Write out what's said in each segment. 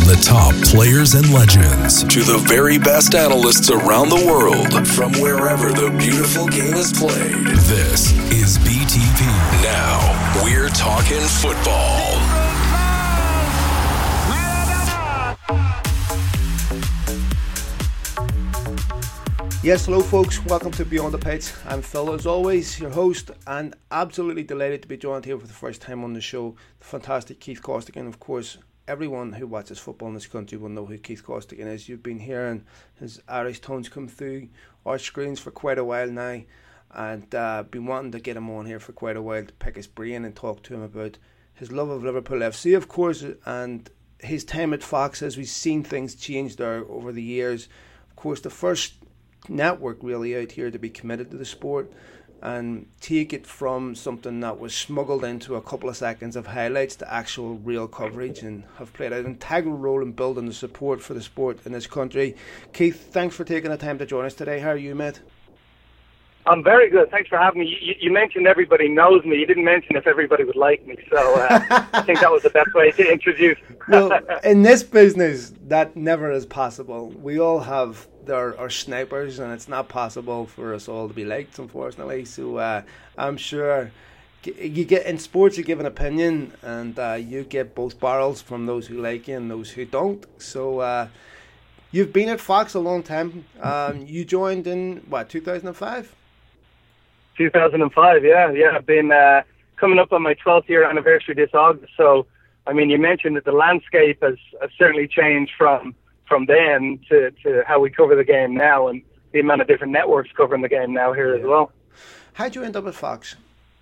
the top players and legends to the very best analysts around the world from wherever the beautiful game is played. This is BTP. Now, we're talking football. Yes, hello folks, welcome to Beyond the Pitch. I'm Phil, as always, your host, and absolutely delighted to be joined here for the first time on the show. The fantastic Keith Costigan. Of course, everyone who watches football in this country will know who Keith Costigan is. You've been hearing his Irish tones come through our screens for quite a while now, and been wanting to get him on here for quite a while to pick his brain and talk to him about his love of Liverpool FC, of course, and his time at Fox as we've seen things change there over the years. Of course, the first network really out here to be committed to the sport and take it from something that was smuggled into a couple of seconds of highlights to actual real coverage, and have played an integral role in building the support for the sport in this country. Keith, thanks for taking the time to join us today. How are you, mate? I'm very good. Thanks for having me. You mentioned everybody knows me. You didn't mention if everybody would like me, so I think that was the best way to introduce. Well, in this business, that never is possible. We all have our snipers, and it's not possible for us all to be liked, unfortunately. So I'm sure you get in sports, you give an opinion, and you get both barrels from those who like you and those who don't. So you've been at Fox a long time. You joined in 2005? 2005, yeah. I've been coming up on my 12th year anniversary this August. So, I mean, you mentioned that the landscape has certainly changed from then to how we cover the game now, and the amount of different networks covering the game now here as well. How'd you end up at Fox?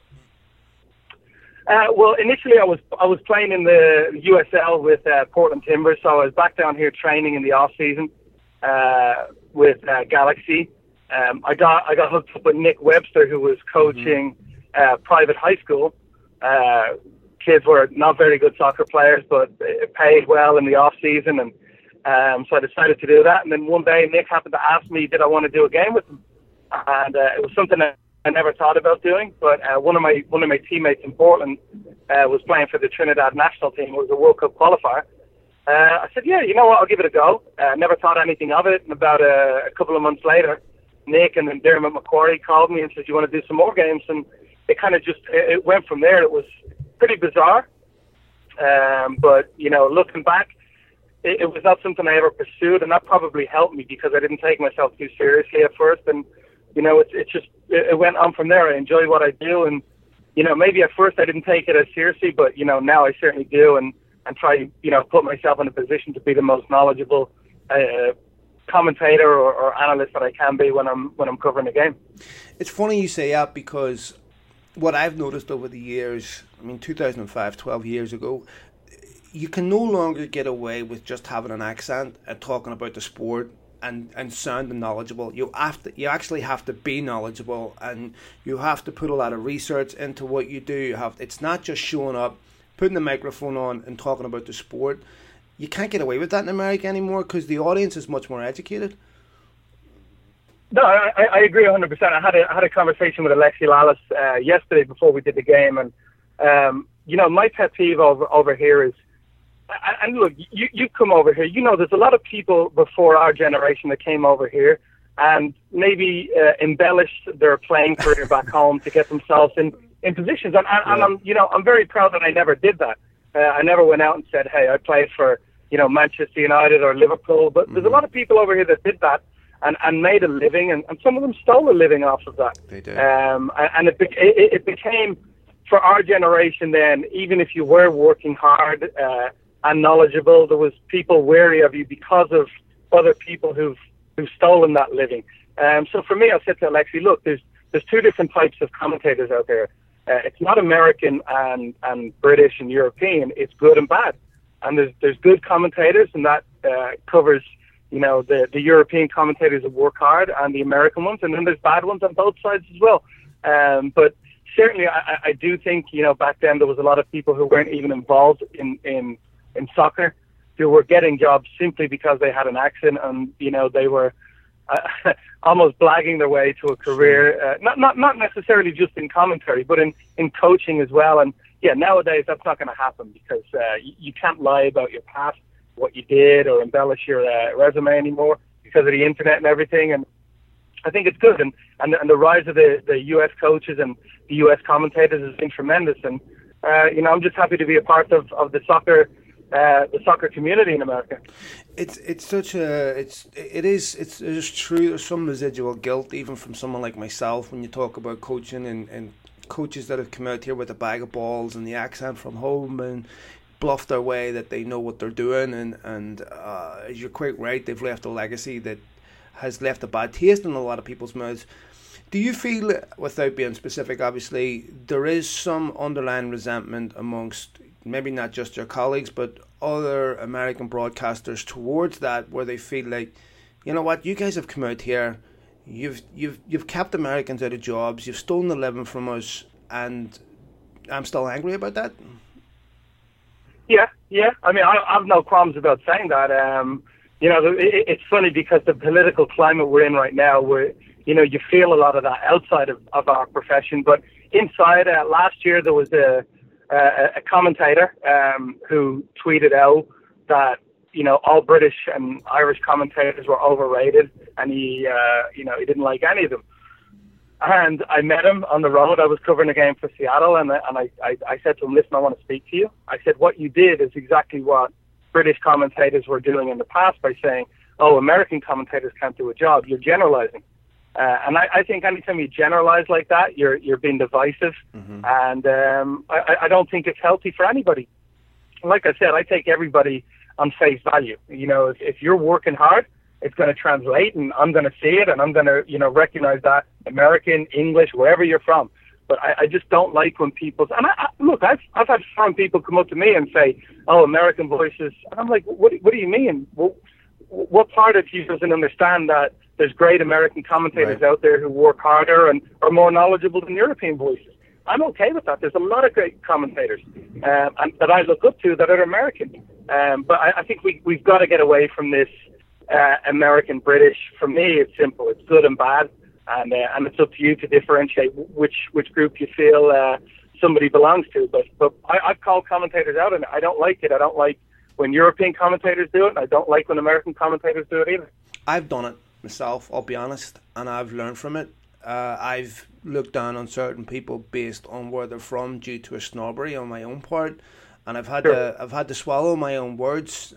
Well, initially I was playing in the USL with Portland Timbers, so I was back down here training in the off season with Galaxy. I got hooked up with Nick Webster, who was coaching private high school. Kids were not very good soccer players, but it paid well in the off season, and so I decided to do that. And then one day Nick happened to ask me, did I want to do a game with him? And it was something that I never thought about doing. But one of my teammates in Portland was playing for the Trinidad national team. It was a World Cup qualifier. I said, yeah, you know what, I'll give it a go. Never thought anything of it. And about a couple of months later, Nick and then Dermot McQuarrie called me and said, you want to do some more games? And it kind of it went from there. It was pretty bizarre. But, you know, looking back, it was not something I ever pursued, and that probably helped me because I didn't take myself too seriously at first. And, you know, it went on from there. I enjoy what I do, and, you know, maybe at first I didn't take it as seriously, but, you know, now I certainly do, and try, you know, put myself in a position to be the most knowledgeable commentator or analyst that I can be when I'm covering a game. It's funny you say that, because what I've noticed over the years, I mean, 2005, 12 years ago, you can no longer get away with just having an accent and talking about the sport and sounding knowledgeable. You actually have to be knowledgeable, and you have to put a lot of research into what you do. It's not just showing up, putting the microphone on and talking about the sport. You can't get away with that in America anymore because the audience is much more educated. No, I agree 100%. I had a conversation with Alexi Lalas yesterday before we did the game, and you know, my pet peeve over here is, and look, you come over here, you know, there's a lot of people before our generation that came over here and maybe embellished their playing career back home to get themselves in positions, and I'm very proud that I never did that. I never went out and said, hey, I played for, you know, Manchester United or Liverpool, but there's a lot of people over here that did that and made a living, and some of them stole a living off of that. They did. And it became, for our generation then, even if you were working hard and knowledgeable, there was people wary of you because of other people who've stolen that living. So for me, I said to Alexi, look, there's two different types of commentators out there. It's not American and British and European. It's good and bad. And there's good commentators, and that covers, you know, the European commentators that work hard and the American ones, and then there's bad ones on both sides as well. But certainly I do think, you know, back then there was a lot of people who weren't even involved in soccer who were getting jobs simply because they had an accent, and, you know, they were almost blagging their way to a career, not necessarily just in commentary, but in coaching as well. And yeah, nowadays that's not going to happen because you can't lie about your past. what you did or embellish your resume anymore because of the internet and everything. And I think it's good. And the rise of the U.S. coaches and the U.S. commentators has been tremendous. And, I'm just happy to be a part of the soccer community in America. It's true. There's some residual guilt even from someone like myself when you talk about coaching and coaches that have come out here with a bag of balls and the accent from home and bluff their way that they know what they're doing, and you're quite right, they've left a legacy that has left a bad taste in a lot of people's mouths. Do you feel, without being specific obviously, there is some underlying resentment amongst maybe not just your colleagues but other American broadcasters towards that, where they feel like, you know what, you guys have come out here, you've kept Americans out of jobs, you've stolen the living from us, and I'm still angry about that? Yeah. I mean, I have no qualms about saying that. It's funny because the political climate we're in right now, where you feel a lot of that outside of our profession, but inside. Last year there was a commentator who tweeted out that all British and Irish commentators were overrated, and he didn't like any of them. And I met him on the road. I was covering a game for Seattle, and I said to him, "Listen, I want to speak to you." I said, "What you did is exactly what British commentators were doing in the past by saying, oh, American commentators can't do a job. You're generalizing." And I think anytime you generalize like that, you're being divisive. Mm-hmm. And I don't think it's healthy for anybody. Like I said, I take everybody on face value. If you're working hard, it's going to translate, and I'm going to see it, and I'm going to, recognize that American, English, wherever you're from. But I just don't like when people, and look, I've had foreign people come up to me and say, "Oh, American voices," and I'm like, "What do you mean? What part of you doesn't understand that there's great American commentators out there who work harder and are more knowledgeable than European voices?" I'm okay with that. There's a lot of great commentators and that I look up to that are American. But I think we've got to get away from this American British. For me, it's simple. It's good and bad, and it's up to you to differentiate which group you feel somebody belongs to. But I've called commentators out, and I don't like it. I don't like when European commentators do it, and I don't like when American commentators do it either. I've done it myself, I'll be honest, and I've learned from it. I've looked down on certain people based on where they're from due to a snobbery on my own part, and I've had to swallow my own words.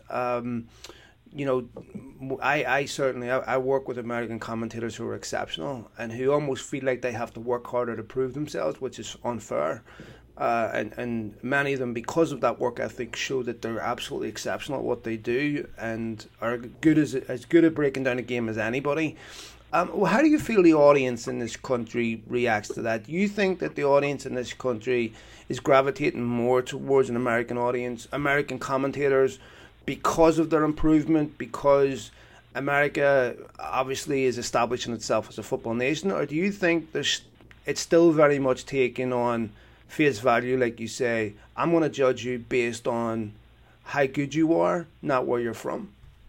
I work with American commentators who are exceptional and who almost feel like they have to work harder to prove themselves, which is unfair. And many of them, because of that work ethic, show that they're absolutely exceptional at what they do and are as good at breaking down a game as anybody. How do you feel the audience in this country reacts to that? Do you think that the audience in this country is gravitating more towards an American audience, American commentators, because of their improvement, because America obviously is establishing itself as a football nation, or do you think it's still very much taken on face value, like you say, I'm going to judge you based on how good you are, not where you're from?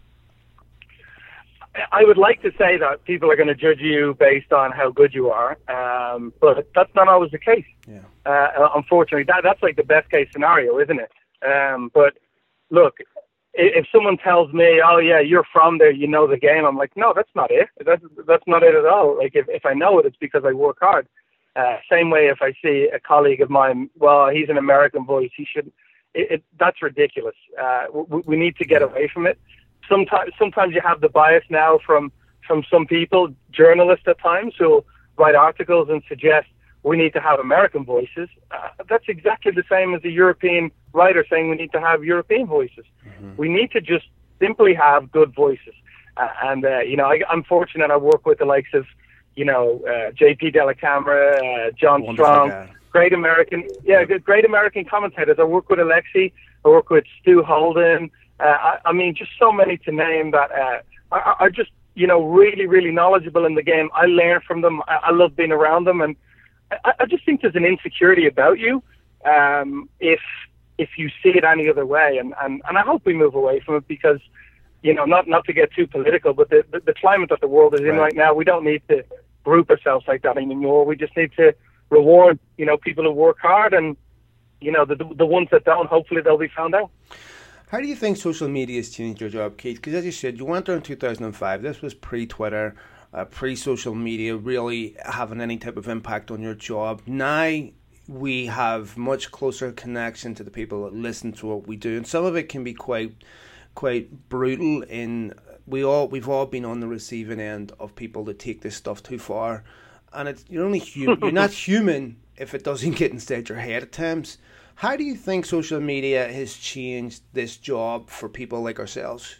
I would like to say that people are going to judge you based on how good you are, but that's not always the case. Yeah. Unfortunately, that's like the best case scenario, isn't it? But look, if someone tells me, "Oh yeah, you're from there, you know the game," I'm like, "No, that's not it. That's not it at all. Like if I know it, it's because I work hard." Same way, if I see a colleague of mine, well, he's an American voice, he should. That's ridiculous. We need to get away from it. Sometimes you have the bias now from some people, journalists at times, who write articles and suggest we need to have American voices. That's exactly the same as a European writer saying we need to have European voices. Mm-hmm. We need to just simply have good voices. I'm fortunate. I work with the likes of, JP Dellacamera, John Strong, great American commentators. I work with Alexi. I work with Stu Holden. Just so many to name that are just, really, really knowledgeable in the game. I learn from them. I love being around them. And I just think there's an insecurity about you if you see it any other way. And I hope we move away from it because, not to get too political, but the climate that the world is in right now, we don't need to group ourselves like that anymore. We just need to reward, people who work hard, and, the ones that don't, hopefully they'll be found out. How do you think social media has changed your job, Keith? Because as you said, you went there in 2005. This was pre-Twitter, pre-social media really having any type of impact on your job. Now we have much closer connection to the people that listen to what we do, and some of it can be quite brutal. We've all been on the receiving end of people that take this stuff too far, and you're not human if it doesn't get inside your head at times. How do you think social media has changed this job for people like ourselves?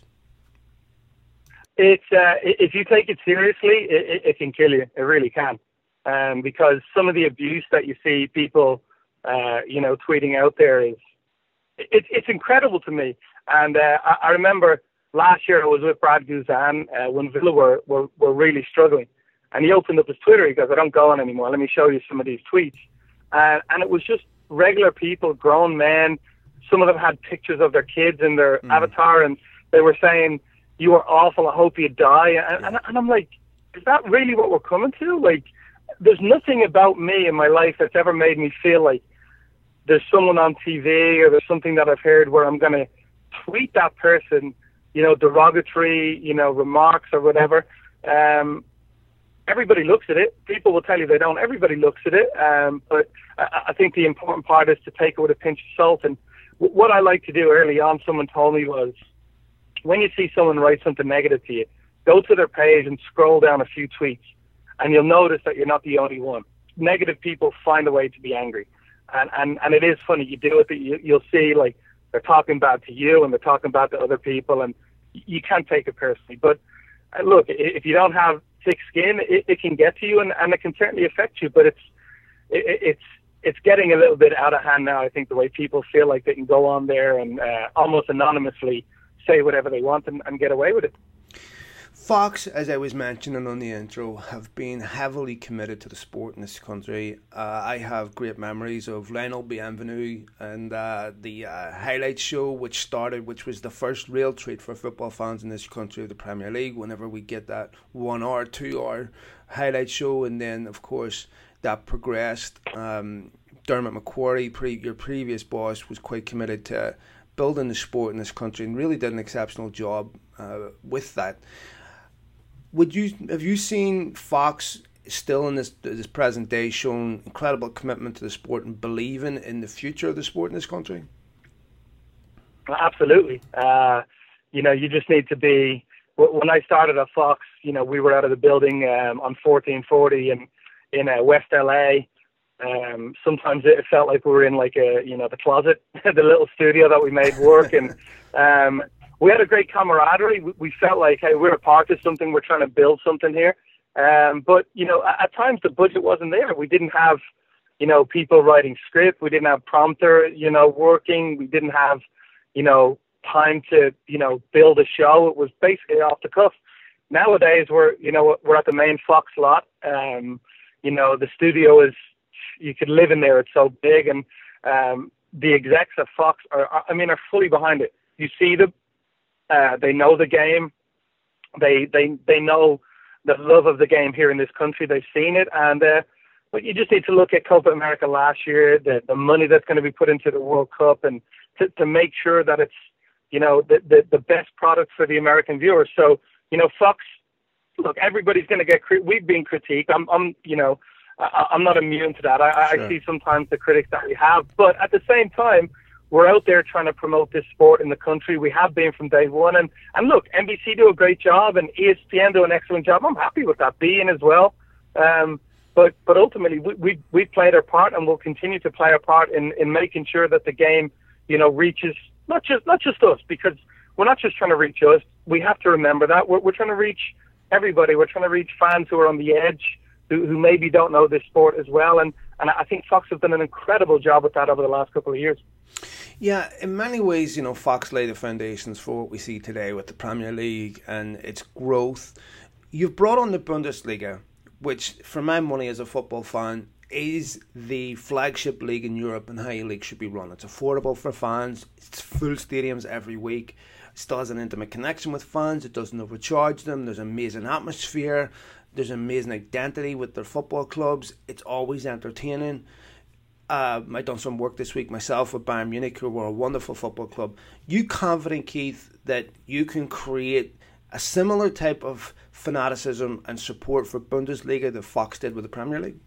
It's if you take it seriously, it can kill you. It really can, because some of the abuse that you see people, tweeting out there it's incredible to me. And I remember last year I was with Brad Guzan when Villa were really struggling, and he opened up his Twitter. He goes, "I don't go on anymore. Let me show you some of these tweets," and it was just regular people, grown men. Some of them had pictures of their kids in their avatar, and they were saying, "You are awful. I hope you die." And I'm like, is that really what we're coming to? Like, there's nothing about me in my life that's ever made me feel like there's someone on TV or there's something that I've heard where I'm going to tweet that person, derogatory, remarks or whatever. Everybody looks at it. People will tell you they don't. Everybody looks at it. But I think the important part is to take it with a pinch of salt. And what I like to do early on, someone told me, was when you see someone write something negative to you, go to their page and scroll down a few tweets, and you'll notice that you're not the only one. Negative people find a way to be angry. And it is funny. You do it, you'll see, like, they're talking bad to you and they're talking bad to other people, and you can't take it personally. But look, if you don't have thick skin, it can get to you, and it can certainly affect you. But it's getting a little bit out of hand now. I think the way people feel like they can go on there and almost anonymously say whatever they want and get away with it. Fox, as I was mentioning on the intro, have been heavily committed to the sport in this country. I have great memories of Lionel Bienvenu and the highlight show which was the first real treat for football fans in this country of the Premier League, whenever we get that 1 hour, 2 hour highlight show. And then, of course, that progressed. Dermot McQuarrie, your previous boss, was quite committed to building the sport in this country and really did an exceptional job with that. Have you seen Fox still in this present day showing incredible commitment to the sport and believing in the future of the sport in this country? Absolutely. You just need to be. When I started at Fox, we were out of the building on 1440 in West LA. Sometimes it felt like we were in the closet, the little studio that we made work, and we had a great camaraderie. We felt like, hey, we're a part of something. We're trying to build something here. But at times the budget wasn't there. We didn't have, people writing script. We didn't have prompter, working. We didn't have, time to, build a show. It was basically off the cuff. Nowadays we're at the main Fox lot. The studio is, you could live in there. It's so big, and the execs at Fox are fully behind it. You see them. They know the game. They know the love of the game here in this country. They've seen it, and but you just need to look at Copa America last year, the money that's going to be put into the World Cup, and to make sure that it's the best product for the American viewers. So Fox, look, everybody's going to get we've been critiqued. I'm not immune to that. I see sometimes the critics that we have, but at the same time, we're out there trying to promote this sport in the country. We have been from day one. And look, NBC do a great job and ESPN do an excellent job. I'm happy with that, beIN as well. But ultimately, we've played our part, and we'll continue to play our part in making sure that the game, reaches not just us, because we're not just trying to reach us. We have to remember that. We're trying to reach everybody. We're trying to reach fans who are on the edge, who maybe don't know this sport as well. And I think Fox have done an incredible job with that over the last couple of years. Yeah, in many ways, Fox laid the foundations for what we see today with the Premier League and its growth. You've brought on the Bundesliga, which, for my money as a football fan, is the flagship league in Europe and how a league should be run. It's affordable for fans. It's full stadiums every week. It still has an intimate connection with fans. It doesn't overcharge them. There's an amazing atmosphere. There's an amazing identity with their football clubs. It's always entertaining. I've done some work this week myself with Bayern Munich, who were a wonderful football club. You confident, Keith, that you can create a similar type of fanaticism and support for Bundesliga that Fox did with the Premier League?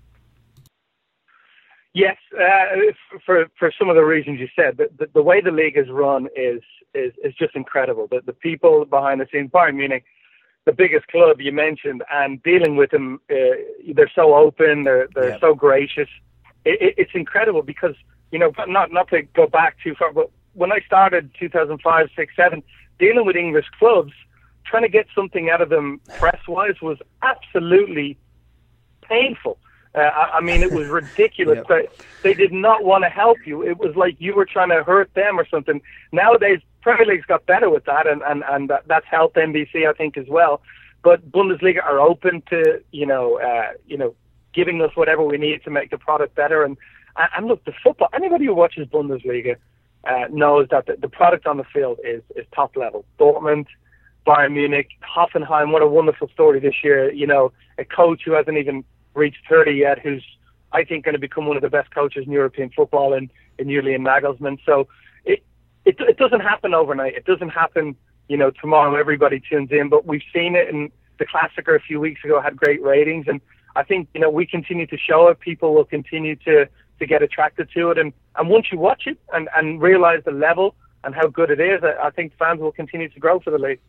Yes, for some of the reasons you said. The way the league is run is just incredible. The people behind the scenes, Bayern Munich, the biggest club you mentioned, and dealing with them, they're so open, they're so gracious. It's incredible because, not to go back too far, but when I started 2005, 6, 7, dealing with English clubs, trying to get something out of them press-wise was absolutely painful. It was ridiculous. Yep. They did not want to help you. It was like you were trying to hurt them or something. Nowadays, Premier League's got better with that, and that's helped NBC, I think, as well. But Bundesliga are open to, giving us whatever we need to make the product better. And look, the football, anybody who watches Bundesliga knows that the product on the field is top level. Dortmund, Bayern Munich, Hoffenheim, what a wonderful story this year. A coach who hasn't even reached 30 yet, who's, I think, going to become one of the best coaches in European football in Julian Nagelsmann. So it doesn't happen overnight. It doesn't happen, tomorrow everybody tunes in. But we've seen it in the Klassiker a few weeks ago, had great ratings. And I think, we continue to show it. People will continue to get attracted to it. And once you watch it and realize the level and how good it is, I think fans will continue to grow for the league.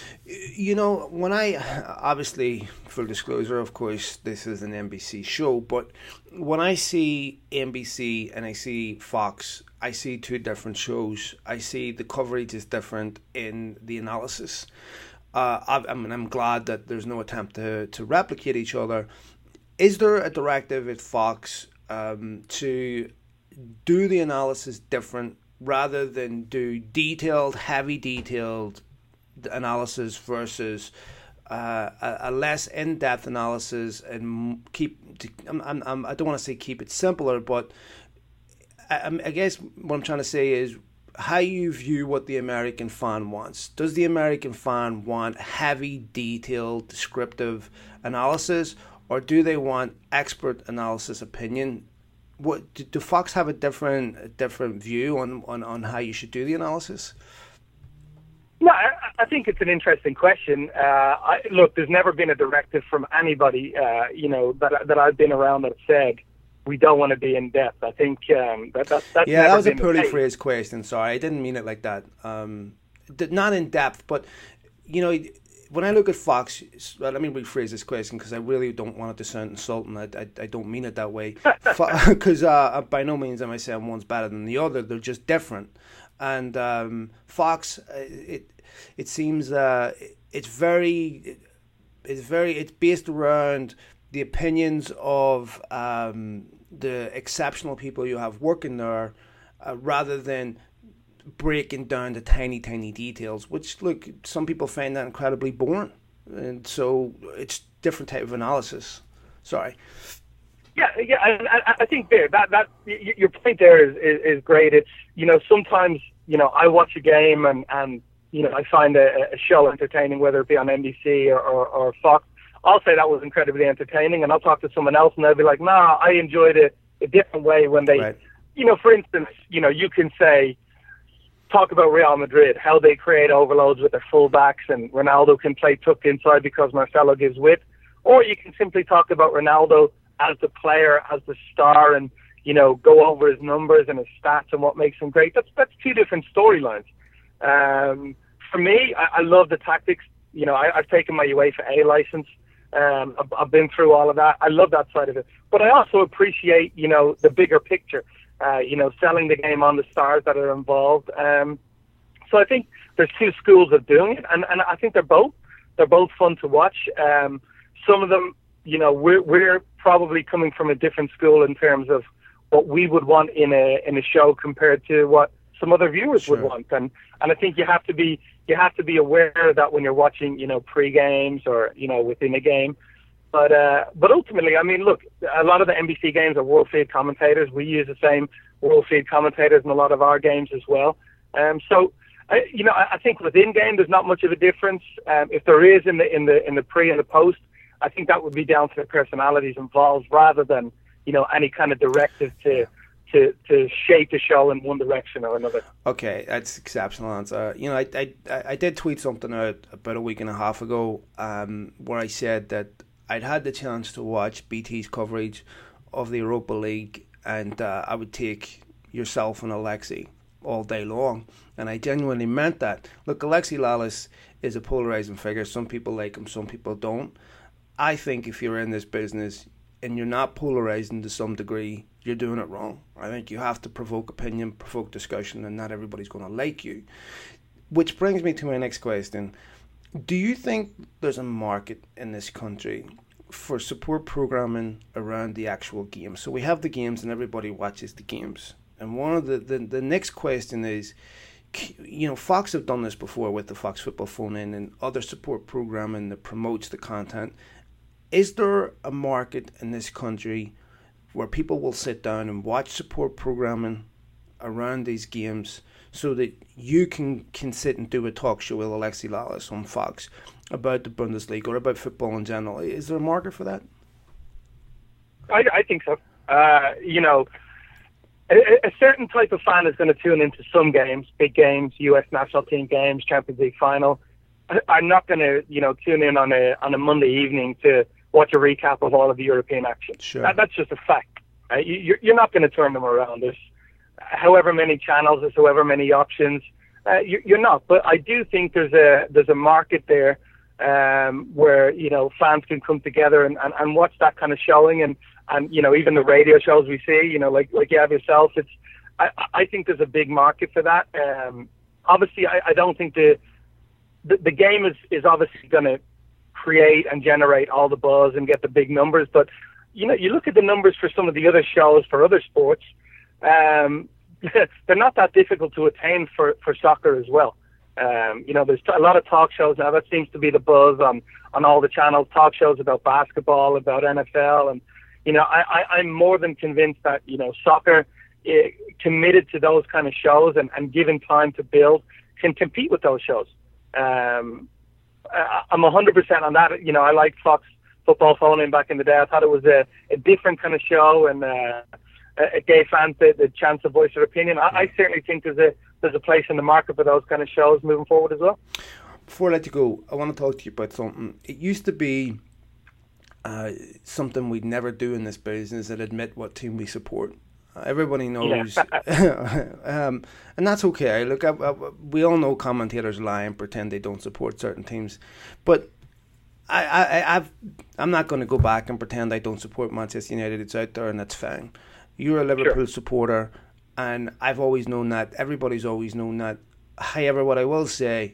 When obviously, full disclosure, of course, this is an NBC show, but when I see NBC and I see Fox, I see two different shows. I see the coverage is different in the analysis. I'm glad that there's no attempt to replicate each other. Is there a directive at Fox to do the analysis different rather than do heavy detailed analysis versus a less in-depth analysis and I don't want to say keep it simpler, but I guess what I'm trying to say is how you view what the American fan wants. Does the American fan want heavy, detailed, descriptive analysis, or do they want expert analysis opinion? What do Fox have a different view on how you should do the analysis? No, I think it's an interesting question. Look, there's never been a directive from anybody, that I've been around that said we don't want to be in depth. I think that's that was a poorly phrased question. Sorry, I didn't mean it like that. Not in depth, but when I look at Fox, let me rephrase this question because I really don't want it to sound insulting. I don't mean it that way, because by no means am I saying one's better than the other. They're just different. And Fox, it seems it's based around the opinions of the exceptional people you have working there, rather than breaking down the tiny details. Which, look, some people find that incredibly boring, and so it's different type of analysis. Sorry. Yeah. I think that your point there is great. It's sometimes I watch a game and I find a show entertaining, whether it be on NBC or Fox. I'll say that was incredibly entertaining, and I'll talk to someone else and they'll be like, "Nah, I enjoyed it a different way." When they, right. For instance, you can talk about Real Madrid, how they create overloads with their fullbacks, and Ronaldo can play tucked inside because Marcelo gives width, or you can simply talk about Ronaldo as the player, as the star, and go over his numbers and his stats and what makes him great. That's two different storylines. For me, I love the tactics. I've taken my UEFA A license. I've been through all of that. I love that side of it. But I also appreciate, the bigger picture, selling the game on the stars that are involved. So I think there's two schools of doing it, and I think they're both fun to watch. Some of them, we're probably coming from a different school in terms of what we would want in a show compared to what some other viewers would want. And I think you have to be aware of that when you're watching, pre-games or, within a game. But ultimately, I mean, look, a lot of the NBC games are world feed commentators. We use the same world feed commentators in a lot of our games as well. So I think within game there's not much of a difference. If there is in the pre and the post, I think that would be down to the personalities involved rather than any kind of directive to to shape the show in one direction or another. Okay, that's exceptional answer. I did tweet something out about a week and a half ago where I said that I'd had the chance to watch BT's coverage of the Europa League, and I would take yourself and Alexi all day long, and I genuinely meant that. Look, Alexi Lalas is a polarizing figure. Some people like him, some people don't. I think if you're in this business and you're not polarizing to some degree, you're doing it wrong. I think you have to provoke opinion, provoke discussion, and not everybody's going to like you. Which brings me to my next question. Do you think there's a market in this country for support programming around the actual games? So we have the games and everybody watches the games. And one of the next question is, Fox have done this before with the Fox Football Phone-In and other support programming that promotes the content. Is there a market in this country where people will sit down and watch support programming around these games so that you can sit and do a talk show with Alexi Lalas on Fox about the Bundesliga or about football in general? Is there a market for that? I think so. A certain type of fan is going to tune into some games, big games, U.S. national team games, Champions League final. I'm not going to, tune in on a Monday evening to watch a recap of all of the European action. Sure. That's just a fact. You're not going to turn them around. There's however many channels, there's however many options. You're not. But I do think there's a market there where fans can come together and watch that kind of showing, and even the radio shows we see, like you have yourself. I think there's a big market for that. Obviously, I don't think the game is obviously going to create and generate all the buzz and get the big numbers, but you look at the numbers for some of the other shows for other sports, they're not that difficult to attain for soccer as well. There's a lot of talk shows now. That seems to be the buzz on all the channels, talk shows about basketball, about NFL. And, I'm more than convinced that, soccer committed to those kind of shows and given time to build can compete with those shows. I'm 100% on that. I liked Fox Football Phone-In back in the day. I thought it was a different kind of show, and it gave fans the chance to voice their opinion. I certainly think there's a place in the market for those kind of shows moving forward as well. Before I let you go, I want to talk to you about something. It used to be something we'd never do in this business, and admit what team we support. Everybody knows, and that's okay. Look, we all know commentators lie and pretend they don't support certain teams, but I'm not going to go back and pretend I don't support Manchester United. It's out there, and that's fine. You're a Liverpool supporter, and I've always known that. Everybody's always known that. However, what I will say,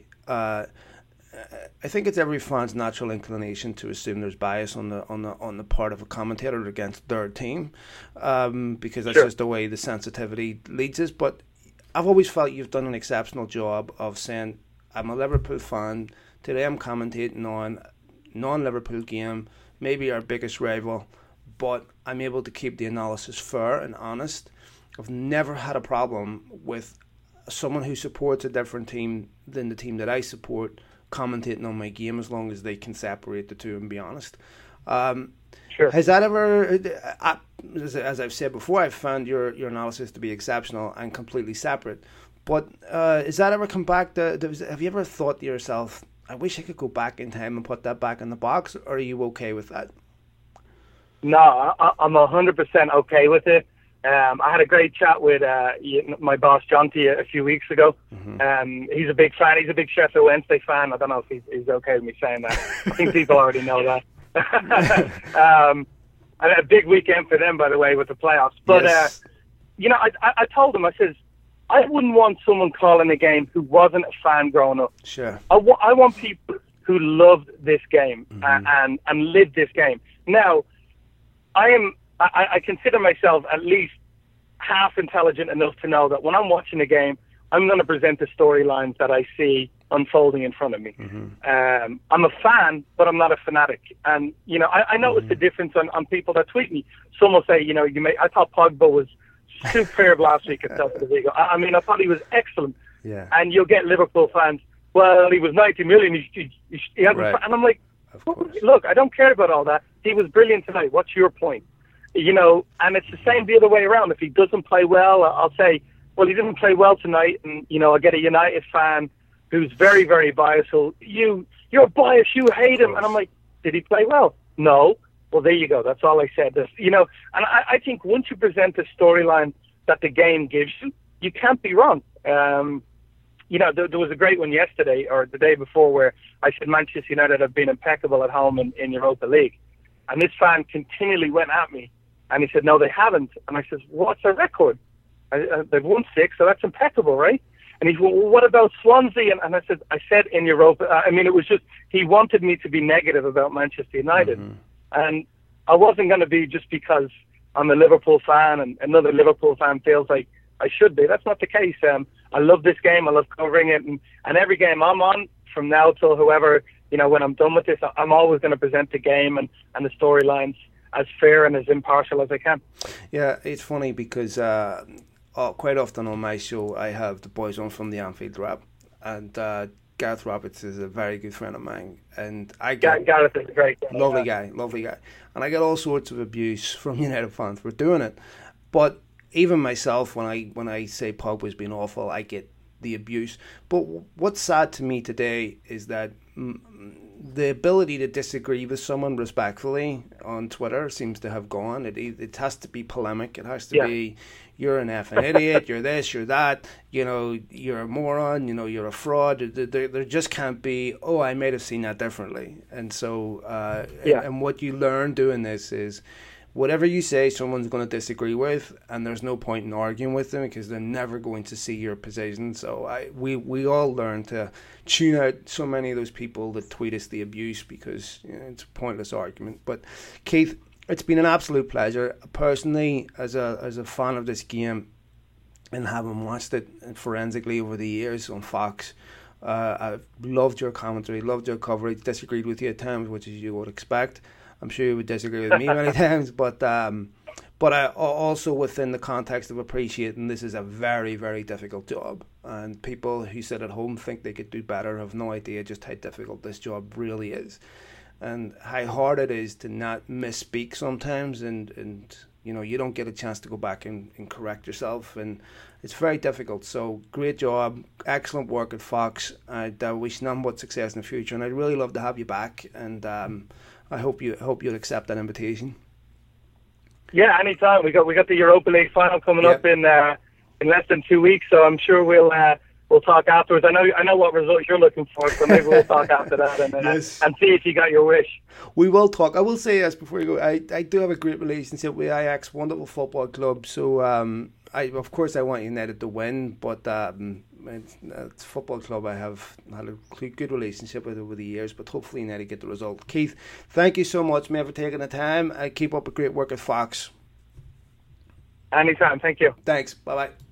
I think it's every fan's natural inclination to assume there's bias on the part of a commentator against their team, because that's just the way the sensitivity leads us. But I've always felt you've done an exceptional job of saying, I'm a Liverpool fan. Today I'm commentating on non-Liverpool game, maybe our biggest rival, but I'm able to keep the analysis fair and honest. I've never had a problem with someone who supports a different team than the team that I support commentating on my game, as long as they can separate the two and be honest. Sure. Has that ever, as I've said before, I've found your analysis to be exceptional and completely separate. But has that ever come back to, have you ever thought to yourself, I wish I could go back in time and put that back in the box, or are you okay with that? No, I'm 100% okay with it. I had a great chat with my boss, Jonty, a few weeks ago. Mm-hmm. He's a big fan. He's a big Sheffield Wednesday fan. I don't know if he's okay with me saying that. I think people already know that. And a big weekend for them, by the way, with the playoffs. But, yes. I told him, I says, I wouldn't want someone calling a game who wasn't a fan growing up. Sure. I want people who loved this game, mm-hmm. and lived this game. Now, I consider myself at least half intelligent enough to know that when I'm watching a game, I'm going to present the storylines that I see unfolding in front of me. Mm-hmm. I'm a fan, but I'm not a fanatic. And, I notice mm-hmm. the difference on people that tweet me. Some will say, I thought Pogba was superb last week at Celta Vigo. I thought he was excellent. Yeah. And you'll get Liverpool fans, well, he was 90 million. He hasn't. Right. And I'm like, look, I don't care about all that. He was brilliant tonight. What's your point? and it's the same the other way around. If he doesn't play well, I'll say, well, he didn't play well tonight, and I get a United fan who's very, very biased. So you're biased, you hate him, and I'm like, did he play well? No. Well, there you go. That's all I said. And I think once you present the storyline that the game gives you, you can't be wrong. There was a great one yesterday or the day before where I said Manchester United have been impeccable at home in Europa League, and this fan continually went at me. And he said, no, they haven't. And I said, what's their record? They've won 6, so that's impeccable, right? And he said, well, what about Swansea? And I said in Europa, it was just, he wanted me to be negative about Manchester United. Mm-hmm. And I wasn't going to be just because I'm a Liverpool fan and another Liverpool fan feels like I should be. That's not the case. I love this game. I love covering it. And every game I'm on from now till whoever, when I'm done with this, I'm always going to present the game and the storylines as fair and as impartial as I can. Yeah, it's funny because quite often on my show I have the boys on from the Anfield Rap, and Gareth Roberts is a very good friend of mine, and I get Gareth is a great guy. Lovely guy, and I get all sorts of abuse from United fans for doing it. But even myself, when I say Pogba's been awful, I get the abuse. But what's sad to me today is that the ability to disagree with someone respectfully on Twitter seems to have gone. It has to be polemic. It has to be, you're an effing idiot, you're this, you're that, you're a moron, you're a fraud. There just can't be, oh, I might have seen that differently. And so, and what you learn doing this is, whatever you say, someone's going to disagree with, and there's no point in arguing with them because they're never going to see your position. So we all learn to tune out so many of those people that tweet us the abuse because it's a pointless argument. But Keith, it's been an absolute pleasure. Personally, as a fan of this game and having watched it forensically over the years on Fox, I've loved your commentary, loved your coverage, disagreed with you at times, which is you would expect. I'm sure you would disagree with me many times, but I also within the context of appreciating this is a very, very difficult job, and people who sit at home think they could do better have no idea just how difficult this job really is, and how hard it is to not misspeak sometimes, and you don't get a chance to go back and correct yourself, and it's very difficult. So great job, excellent work at Fox. I wish none but success in the future, and I'd really love to have you back, and I hope you'll accept that invitation. Yeah, anytime. We got the Europa League final coming up in less than 2 weeks, so I'm sure we'll talk afterwards. I know what results you're looking for, so maybe we'll talk after that and see if you got your wish. We will talk. I will say this before you go. I do have a great relationship with Ajax, wonderful football club. So of course I want United to win, but it's a football club I have had a good relationship with over the years, but hopefully United get the result. Keith, thank you so much, man, for taking the time. Keep up a great work at Fox. Anytime. Thank you. Thanks. Bye-bye.